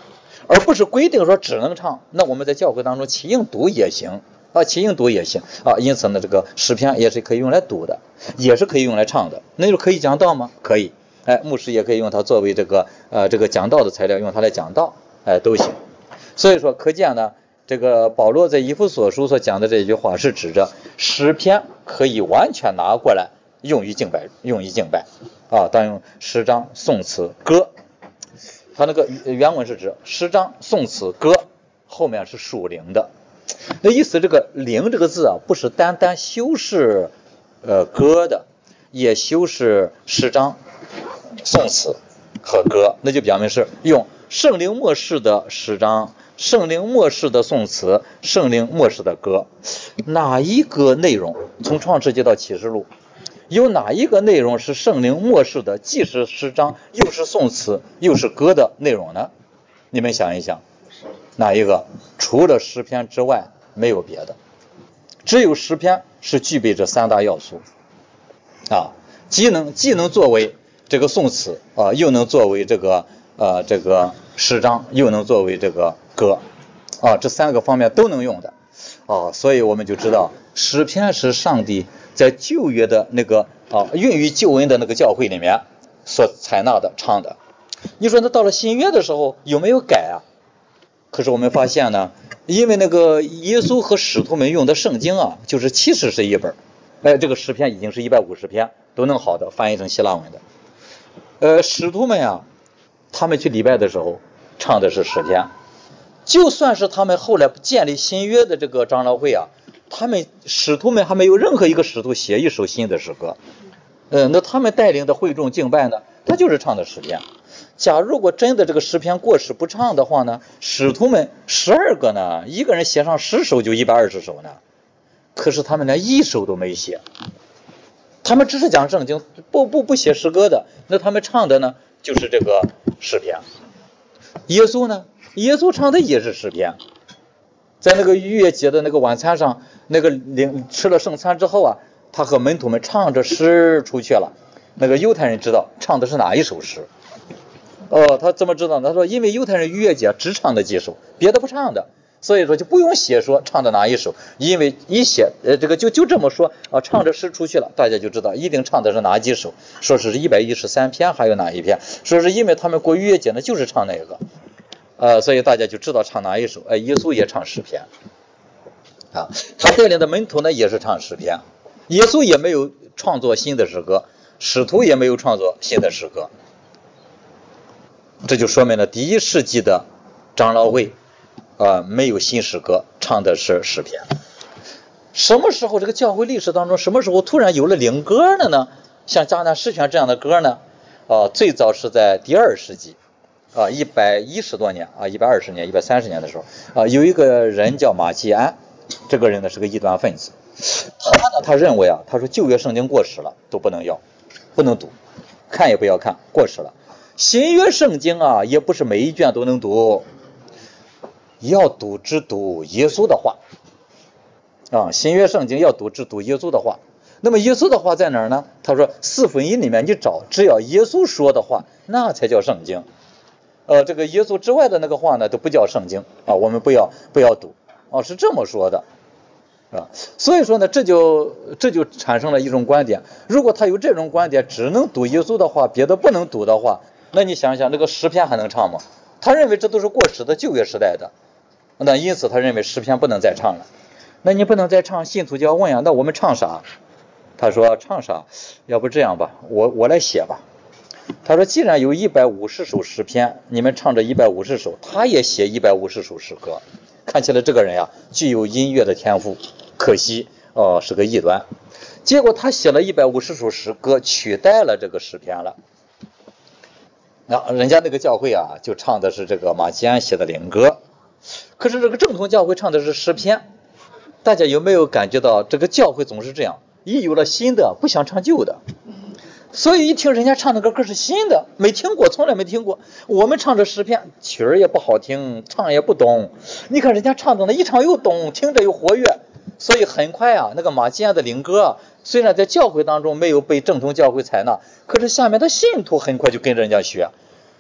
而不是规定说只能唱。那我们在教会当中起应读也行啊，起应读也行啊。因此呢，这个诗篇也是可以用来读的，也是可以用来唱的。那就可以讲道吗？可以。哎，牧师也可以用它作为这个呃这个讲道的材料，用它来讲道，哎都行。所以说，可见呢，这个保罗在以弗所书所讲的这句话是指着诗篇可以完全拿过来用于敬拜，用于敬拜啊，当用诗章、颂词、歌。它那个原文是指诗章、颂词、歌，后面是属灵的。那意思这个灵这个字啊，不是单单修饰呃歌的，也修饰诗章、颂词和歌，那就表明是用圣灵默示的诗章、圣灵默示的颂词、圣灵默示的歌。哪一个内容从创世纪到启示录，有哪一个内容是圣灵默示的，既是诗章又是颂词又是歌的内容呢？你们想一想，哪一个？除了诗篇之外没有别的，只有诗篇是具备这三大要素啊，既能既能作为这个颂词啊，又能作为这个呃这个诗章，又能作为这个歌啊，这三个方面都能用的啊，所以我们就知道诗篇是上帝在旧约的那个啊孕育救恩的那个教会里面所采纳的唱的。你说那到了新约的时候有没有改啊？可是我们发现呢，因为那个耶稣和使徒们用的圣经啊，就是七十是一本，哎，这个诗篇已经是一百五十篇，都能好的翻译成希腊文的。呃，使徒们啊，他们去礼拜的时候唱的是诗篇，就算是他们后来建立新约的这个长老会啊，他们使徒们还没有任何一个使徒写一首新的诗歌。呃，那他们带领的会众敬拜呢，他就是唱的诗篇。假如果真的这个诗篇过时不唱的话呢，使徒们十二个呢，一个人写上十首就一百二十首呢，可是他们连一首都没写，他们只是讲圣经，不不不写诗歌的，那他们唱的呢就是这个诗篇。耶稣呢，耶稣唱的也是诗篇，在那个逾越节的那个晚餐上，那个领吃了圣餐之后啊，他和门徒们唱着诗出去了。那个犹太人知道唱的是哪一首诗。哦，他怎么知道呢？他说因为犹太人逾越节只唱的几首，别的不唱的，所以说就不用写说唱的哪一首，因为一写呃这个就就这么说啊，唱着诗出去了，大家就知道一定唱的是哪几首，说是一百一十三篇还有哪一篇，说是因为他们过逾越节呢就是唱那个，呃，所以大家就知道唱哪一首。哎，耶稣也唱诗篇啊，他带领的门徒呢也是唱诗篇，耶稣也没有创作新的诗歌，使徒也没有创作新的诗歌。这就说明了第一世纪的长老会啊、呃，没有新诗歌，唱的是诗篇。什么时候这个教会历史当中，什么时候突然有了灵歌了呢？像迦南诗篇这样的歌呢？啊、呃，最早是在第二世纪啊，一百一十多年啊，一百二十年、一百三十年的时候啊，有一个人叫马基安，这个人呢是个异端分子。他呢，他认为啊，他说旧约圣经过时了，都不能要，不能读，看也不要看，过时了。新约圣经啊，也不是每一卷都能读，要读只读耶稣的话啊。新约圣经要读只读耶稣的话。那么耶稣的话在哪儿呢？他说四福音里面你找，只要耶稣说的话，那才叫圣经。呃，这个耶稣之外的那个话呢，都不叫圣经啊，我们不要不要读啊，是这么说的啊。所以说呢，这就这就产生了一种观点，如果他有这种观点，只能读耶稣的话，别的不能读的话，那你想想，这个诗篇还能唱吗？他认为这都是过时的旧约时代的，那因此他认为诗篇不能再唱了。那你不能再唱，信徒就要问啊，那我们唱啥？他说唱啥？要不这样吧，我我来写吧。他说既然有一百五十首诗篇，你们唱着一百五十首，他也写一百五十首诗歌。看起来这个人呀，具有音乐的天赋，可惜哦、呃、是个异端。结果他写了一百五十首诗歌，取代了这个诗篇了。啊，人家那个教会啊，就唱的是这个马基安写的灵歌，可是这个正统教会唱的是诗篇。大家有没有感觉到这个教会总是这样，一有了新的不想唱旧的，所以一听人家唱的歌歌是新的，没听过，从来没听过。我们唱着诗篇，曲儿也不好听，唱也不懂，你看人家唱的呢，一唱又懂，听着又活跃，所以很快啊，那个马基安的灵歌啊，虽然在教会当中没有被正统教会采纳，可是下面的信徒很快就跟着人家学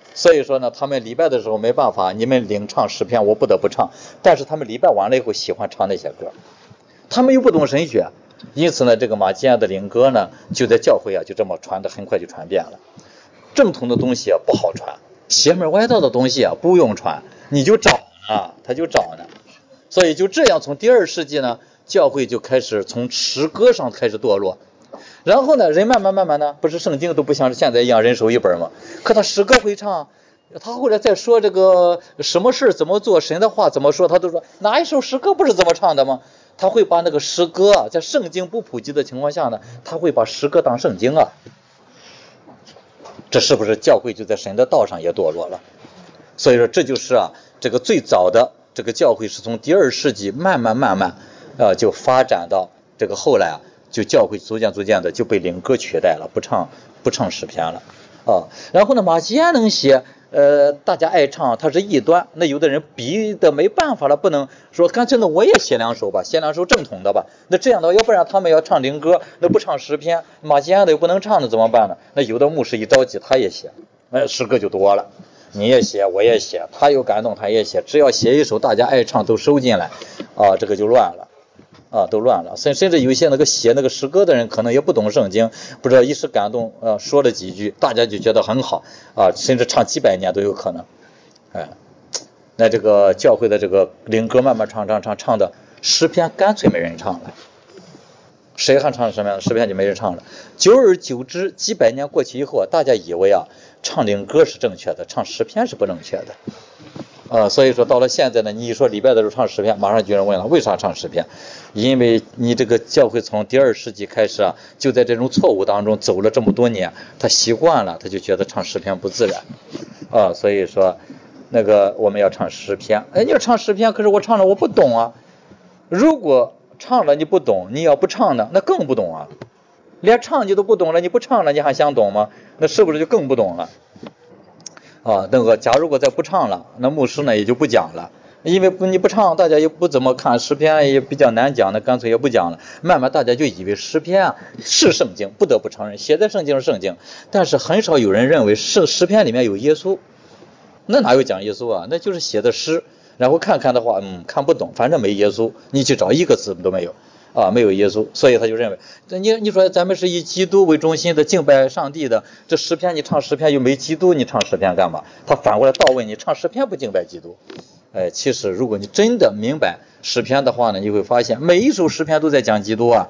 所以说呢，他们礼拜的时候没办法，你们领唱诗篇，我不得不唱。但是他们礼拜完了以后喜欢唱那些歌，他们又不懂神学，因此呢，这个马基安的灵歌呢，就在教会啊，就这么传的，很快就传遍了。正统的东西啊不好传，邪门歪道的东西啊不用传，你就找啊，他就找呢。所以就这样，从第二世纪呢，教会就开始从诗歌上开始堕落。然后呢，人慢慢慢慢呢，不是圣经都不像现在一样人手一本吗？可他诗歌会唱，他后来再说这个什么事怎么做，神的话怎么说，他都说哪一首诗歌不是这么唱的吗？他会把那个诗歌啊，在圣经不普及的情况下呢，他会把诗歌当圣经啊。这是不是教会就在神的道上也堕落了？所以说这就是啊，这个最早的这个教会是从第二世纪慢慢慢慢啊就发展到这个后来啊。就教会逐渐逐渐的就被灵歌取代了，不唱不唱诗篇了啊。然后呢，马基安能写，呃，大家爱唱，他是异端。那有的人逼的没办法了，不能说干脆呢我也写两首吧，写两首正统的吧。那这样的，要不然他们要唱灵歌，那不唱诗篇，马基安的又不能唱，那怎么办呢？那有的牧师一着急，他也写，那诗歌就多了。你也写，我也写，他有感动，他也写，只要写一首大家爱唱都收进来啊，这个就乱了。啊，都乱了，甚甚至有些那个写那个诗歌的人，可能也不懂圣经，不知道一时感动，啊，说了几句，大家就觉得很好，啊，甚至唱几百年都有可能，哎，那这个教会的这个灵歌慢慢唱唱唱唱的诗篇干脆没人唱了，谁还唱什么样的诗篇就没人唱了。久而久之，几百年过去以后，大家以为啊，唱灵歌是正确的，唱诗篇是不正确的。啊、呃，所以说到了现在呢，你一说礼拜的时候唱诗篇，马上就有人问了，为啥唱诗篇？因为你这个教会从第二世纪开始啊，就在这种错误当中走了这么多年，他习惯了，他就觉得唱诗篇不自然啊、呃，所以说那个我们要唱诗篇。哎，你要唱诗篇，可是我唱了我不懂啊。如果唱了你不懂，你要不唱呢，那更不懂啊。连唱你都不懂了，你不唱了，你还想懂吗？那是不是就更不懂了？啊，那个假如果再不唱了，那牧师呢也就不讲了，因为不你不唱，大家也不怎么看诗篇，也比较难讲，那干脆也不讲了。慢慢大家就以为诗篇啊是圣经，不得不承认写在圣经是圣经，但是很少有人认为是诗篇里面有耶稣，那哪有讲耶稣啊？那就是写的诗，然后看看的话，嗯，看不懂，反正没耶稣，你去找一个字都没有。啊，没有耶稣，所以他就认为，你你说咱们是以基督为中心的敬拜上帝的，这诗篇你唱诗篇又没基督，你唱诗篇干嘛？他反过来倒问你，唱诗篇不敬拜基督？哎，其实如果你真的明白诗篇的话呢，你会发现每一首诗篇都在讲基督啊。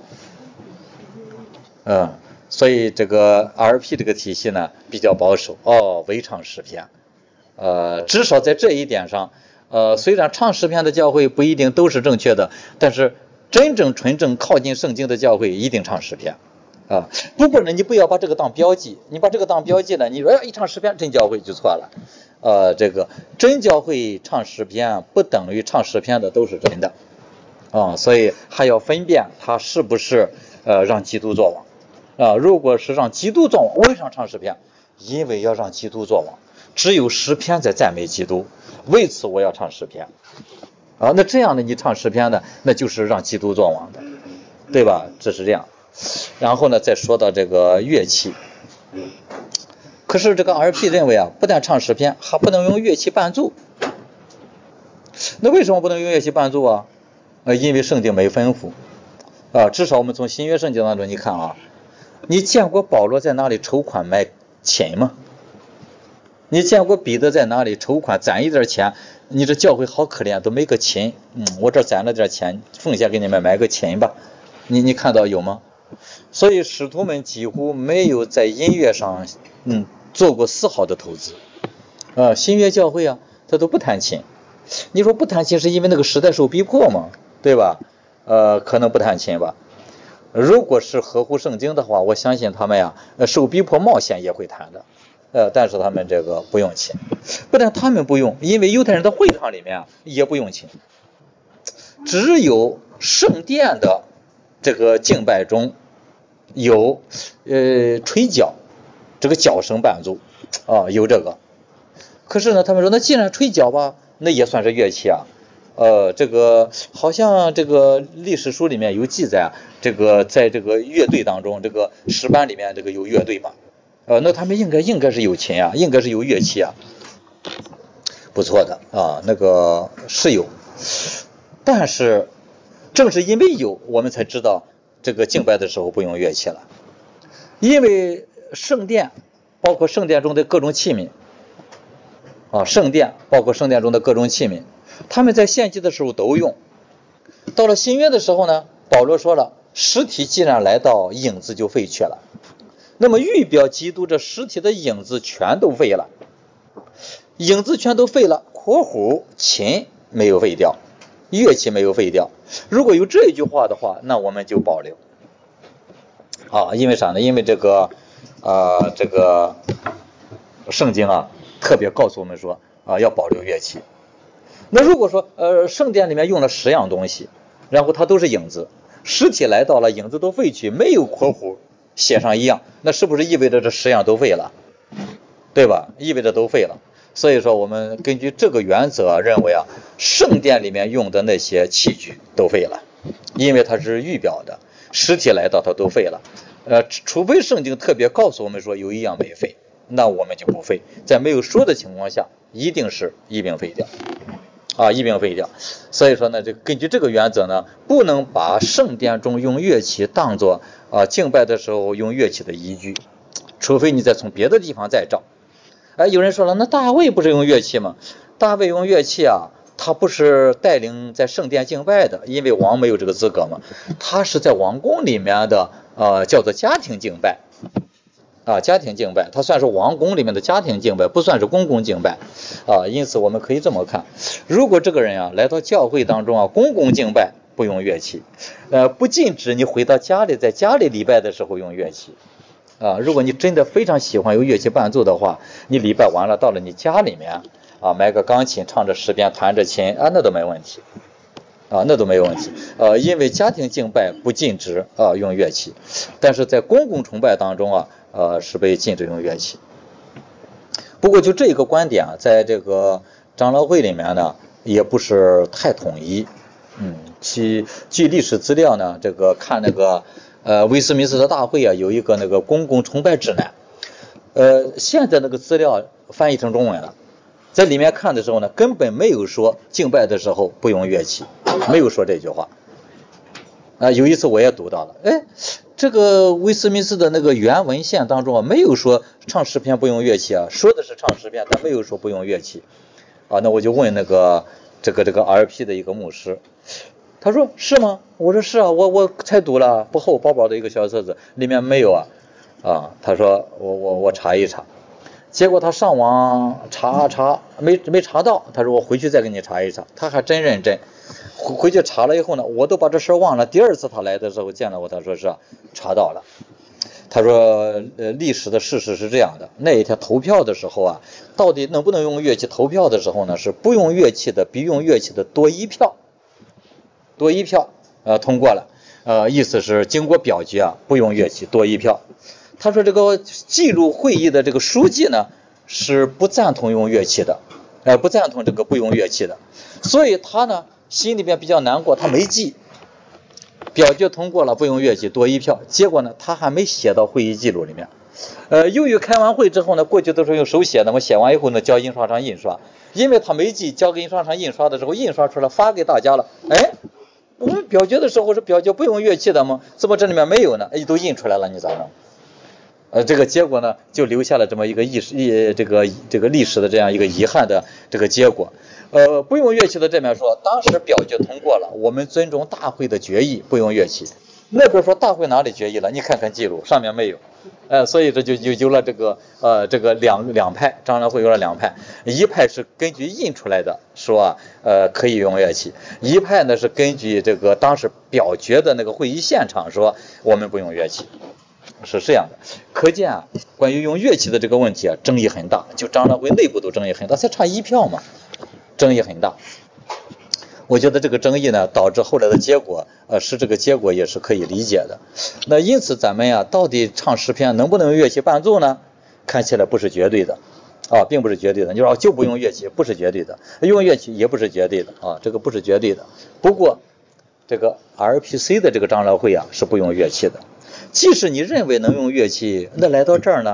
嗯，所以这个 R P 这个体系呢比较保守哦，唯唱诗篇。呃，至少在这一点上，呃，虽然唱诗篇的教会不一定都是正确的，但是真正纯正靠近圣经的教会一定唱诗篇啊！不过呢，你不要把这个当标记，你把这个当标记了，你说一唱诗篇真教会就错了。呃，这个真教会唱诗篇不等于唱诗篇的都是真的啊，所以还要分辨他是不是呃让基督作王啊。如果是让基督作王，为啥唱诗篇？因为要让基督作王，只有诗篇在赞美基督，为此我要唱诗篇。啊，那这样的你唱诗篇呢，那就是让基督作王的，对吧？这是这样。然后呢，再说到这个乐器，可是这个 R P 认为啊，不但唱诗篇，还不能用乐器伴奏。那为什么不能用乐器伴奏啊？呃，因为圣经没吩咐啊。至少我们从新约圣经当中，你看啊，你见过保罗在哪里筹款买琴吗？你见过彼得在哪里筹款攒一点钱？你这教会好可怜，都没个琴。嗯，我这攒了点钱，奉献给你们买个琴吧。你你看到有吗？所以使徒们几乎没有在音乐上嗯做过丝毫的投资。呃，新约教会啊，他都不弹琴。你说不弹琴是因为那个时代受逼迫吗？对吧？呃，可能不弹琴吧。如果是合乎圣经的话，我相信他们呀，受逼迫冒险也会弹的。呃，但是他们这个不用琴，不但他们不用，因为犹太人的会堂里面啊也不用琴，只有圣殿的这个敬拜中有呃吹角，这个角声伴奏啊，有这个。可是呢，他们说那既然吹角吧，那也算是乐器啊。呃，这个好像这个历史书里面有记载啊，这个在这个乐队当中，这个诗班里面这个有乐队嘛。 呃，那他们应该应该是有琴啊，应该是有乐器啊，不错的啊，那个是有，但是正是因为有，我们才知道这个敬拜的时候不用乐器了，因为圣殿包括圣殿中的各种器皿啊，圣殿包括圣殿中的各种器皿，他们在献祭的时候都用。到了新约的时候呢，保罗说了，实体既然来到，影子就废去了。那么预表基督这实体的影子全都废了，影子全都废了，括弧琴没有废掉，乐器没有废掉。如果有这一句话的话，那我们就保留啊，因为啥呢？因为这个呃这个圣经啊特别告诉我们说啊要保留乐器。那如果说呃圣殿里面用了十样东西，然后它都是影子，实体来到了，影子都废去，没有括弧写上一样，那是不是意味着这十样都废了？对吧？意味着都废了。所以说我们根据这个原则认为啊，圣殿里面用的那些器具都废了，因为它是预表的，实体来到它都废了。呃，除非圣经特别告诉我们说有一样没废，那我们就不废。在没有说的情况下，一定是一并废掉。啊，一并废掉。所以说呢，这根据这个原则呢，不能把圣殿中用乐器当作啊敬拜的时候用乐器的依据，除非你再从别的地方再找。哎，有人说了，那大卫不是用乐器吗？大卫用乐器啊，他不是带领在圣殿敬拜的，因为王没有这个资格嘛，他是在王宫里面的，呃，叫做家庭敬拜。啊，家庭敬拜，它算是王宫里面的家庭敬拜，不算是公共敬拜啊。因此我们可以这么看，如果这个人啊来到教会当中啊，公共敬拜不用乐器，呃，不禁止你回到家里，在家里礼拜的时候用乐器啊。如果你真的非常喜欢有乐器伴奏的话，你礼拜完了到了你家里面啊，买个钢琴，唱着诗篇，弹着琴啊，那都没问题啊，那都没有问题。呃，因为家庭敬拜不禁止啊用乐器，但是在公共崇拜当中啊。呃，是被禁止用乐器。不过就这个观点啊，在这个长老会里面呢，也不是太统一。嗯，据据历史资料呢，这个看那个呃威斯敏斯特大会啊，有一个那个公共崇拜指南。呃，现在那个资料翻译成中文了，在里面看的时候呢，根本没有说敬拜的时候不用乐器，没有说这句话。啊、呃，有一次我也读到了，哎。这个威斯敏斯的那个原文献当中啊，没有说唱诗篇不用乐器啊，说的是唱诗篇，但没有说不用乐器啊。那我就问那个这个这个 R P 的一个牧师，他说是吗？我说是啊，我我才读了不厚薄薄的一个小册子，里面没有啊啊。他说我我我查一查，结果他上网查查没没查到，他说我回去再给你查一查，他还真认真。回去查了以后呢，我都把这事忘了。第二次他来的时候见了我，他说是、啊、查到了。他说呃，历史的事实是这样的，那一天投票的时候啊，到底能不能用乐器投票的时候呢，是不用乐器的比用乐器的多一票，多一票呃通过了。呃，意思是经过表决啊，不用乐器多一票。他说这个记录会议的这个书记呢，是不赞同用乐器的，呃，不赞同这个不用乐器的，所以他呢。心里边比较难过，他没记，表决通过了不用乐器多一票，结果呢他还没写到会议记录里面。呃，由于开完会之后呢，过去都是用手写的，我写完以后呢交印刷厂印刷，因为他没记，交给印刷厂印刷的时候印刷出来发给大家了。哎，我们表决的时候是表决不用乐器的吗？怎么这里面没有呢？哎，都印出来了，你咋弄？呃，这个结果呢，就留下了这么一个历史，这个这个历史的这样一个遗憾的这个结果。呃，不用乐器的这边说，当时表决通过了，我们尊重大会的决议，不用乐器。那边说大会哪里决议了？你看看记录，上面没有。呃，所以这就就有了这个呃这个两两派，长老会有了两派，一派是根据印出来的说啊，呃可以用乐器，一派呢是根据这个当时表决的那个会议现场说我们不用乐器。是这样的，可见啊，关于用乐器的这个问题啊，争议很大，就长老会内部都争议很大，才差一票嘛，争议很大。我觉得这个争议呢，导致后来的结果，呃，是这个结果也是可以理解的。那因此咱们呀，到底唱诗篇能不能用乐器伴奏呢？看起来不是绝对的，啊，并不是绝对的。你说就不用乐器，不是绝对的；用乐器也不是绝对的，啊，这个不是绝对的。不过，这个 R P C 的这个长老会啊，是不用乐器的。即使你认为能用乐器，那来到这儿呢，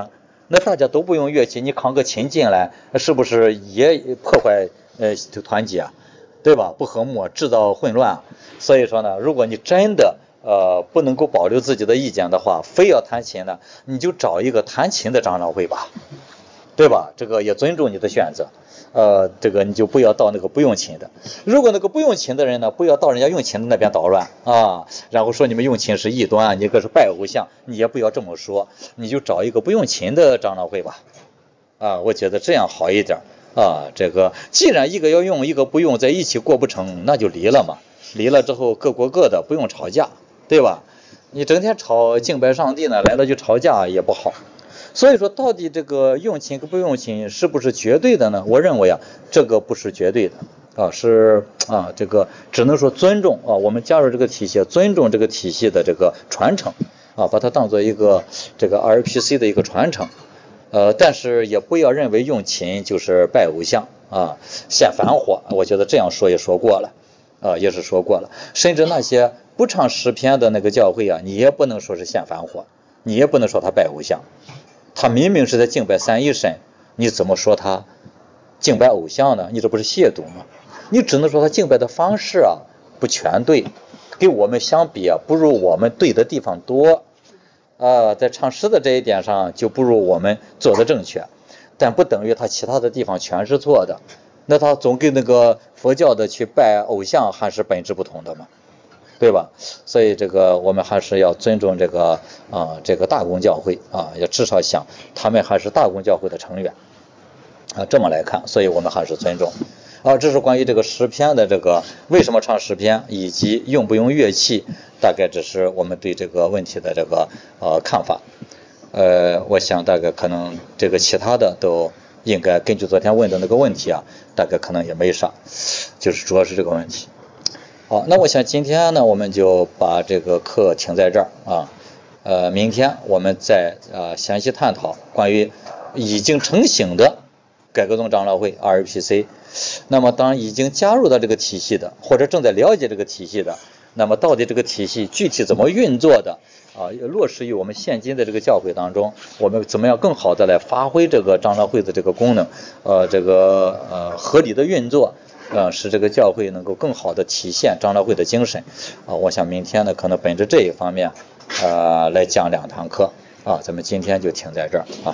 那大家都不用乐器，你扛个琴进来，是不是也破坏呃团结啊？对吧？不和睦，制造混乱。所以说呢，如果你真的呃不能够保留自己的意见的话，非要弹琴呢，你就找一个弹琴的长老会吧，对吧？这个也尊重你的选择。呃，这个你就不要到那个不用琴的。如果那个不用琴的人呢，不要到人家用琴的那边捣乱啊，然后说你们用琴是异端，你这是拜偶像，你也不要这么说，你就找一个不用琴的长老会吧。啊，我觉得这样好一点啊。这个既然一个要用，一个不用，在一起过不成，那就离了嘛。离了之后各过各的，不用吵架，对吧？你整天吵敬拜上帝呢，来了就吵架也不好。所以说，到底这个用琴跟不用琴是不是绝对的呢？我认为啊，这个不是绝对的啊，是啊，这个只能说尊重啊，我们加入这个体系，尊重这个体系的这个传承啊，把它当做一个这个 R P C 的一个传承。呃，但是也不要认为用琴就是拜偶像啊，献凡火。我觉得这样说也说过了啊，也是说过了。甚至那些不唱诗篇的那个教会啊，你也不能说是献凡火，你也不能说他拜偶像。他明明是在敬拜三一神，你怎么说他敬拜偶像呢？你这不是亵渎吗？你只能说他敬拜的方式啊不全对，跟我们相比啊不如我们对的地方多啊，在唱诗的这一点上就不如我们做的正确，但不等于他其他的地方全是错的。那他总跟那个佛教的去拜偶像还是本质不同的嘛，对吧？所以这个我们还是要尊重这个啊、呃、这个大公教会啊，要至少想他们还是大公教会的成员啊，这么来看，所以我们还是尊重啊。这是关于这个诗篇的这个为什么唱诗篇以及用不用乐器，大概这是我们对这个问题的这个呃看法。呃，我想大概可能这个其他的都应该根据昨天问的那个问题啊，大概可能也没啥，就是主要是这个问题。好，那我想今天呢，我们就把这个课停在这儿啊。呃，明天我们再呃详细探讨关于已经成型的改革宗长老会 R P C。那么当已经加入到这个体系的，或者正在了解这个体系的，那么到底这个体系具体怎么运作的啊，落实于我们现今的这个教会当中，我们怎么样更好的来发挥这个长老会的这个功能，呃，这个呃合理的运作。呃，使这个教会能够更好的体现长老会的精神啊。我想明天呢，可能本着这一方面，呃，来讲两堂课啊。咱们今天就停在这儿啊。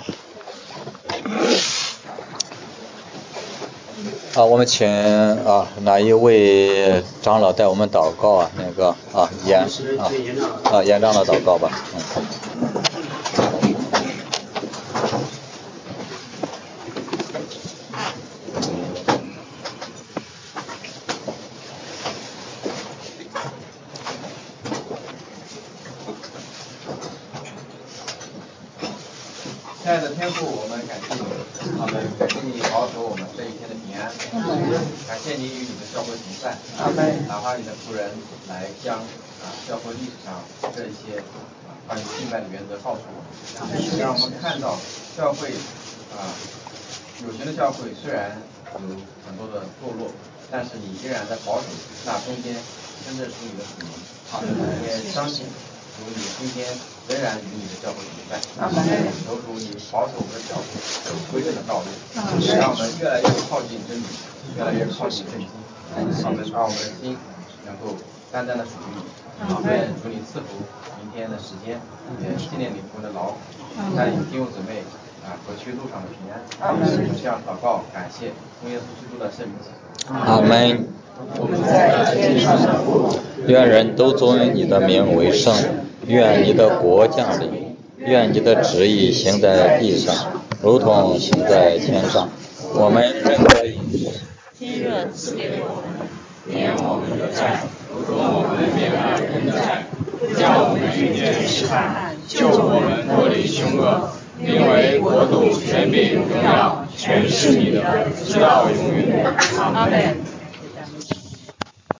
啊，我们请啊哪一位长老带我们祷告啊？那个啊严啊啊严长老祷告吧。嗯。 亲爱的天父，我们感谢你，我们感谢你保守我们这一天的平安，感谢你与你的教会同在，哪怕你的仆人来将啊教会历史上这一些啊关于敬拜的原则告诉我们，让我们看到教会啊有形的教会虽然有很多的堕落，但是你依然在保守那中间真正属你的子民，也相信主你今天仍然与你的教会同在，求主你保守我们的教会走归正的道路，让我们越来越靠近真理，越来越靠近圣经，让我们把我们的心能够单单的属于你。愿主你赐福明天的时间，也纪念你们的劳苦，带领弟兄姊妹啊和去路上的平安。这样祷告，感谢奉耶稣基督的圣名。 阿门。愿人都尊你的名为圣，愿你的国降临，愿你的旨意行在地上，如同行在天上。我们人的饮食， 今日赐给我们，免我们的债，如同我们免了人的债，不叫我们遇见试探，救我们脱离凶恶。因为国度、权柄、荣耀，全是你的，直到永远。阿们。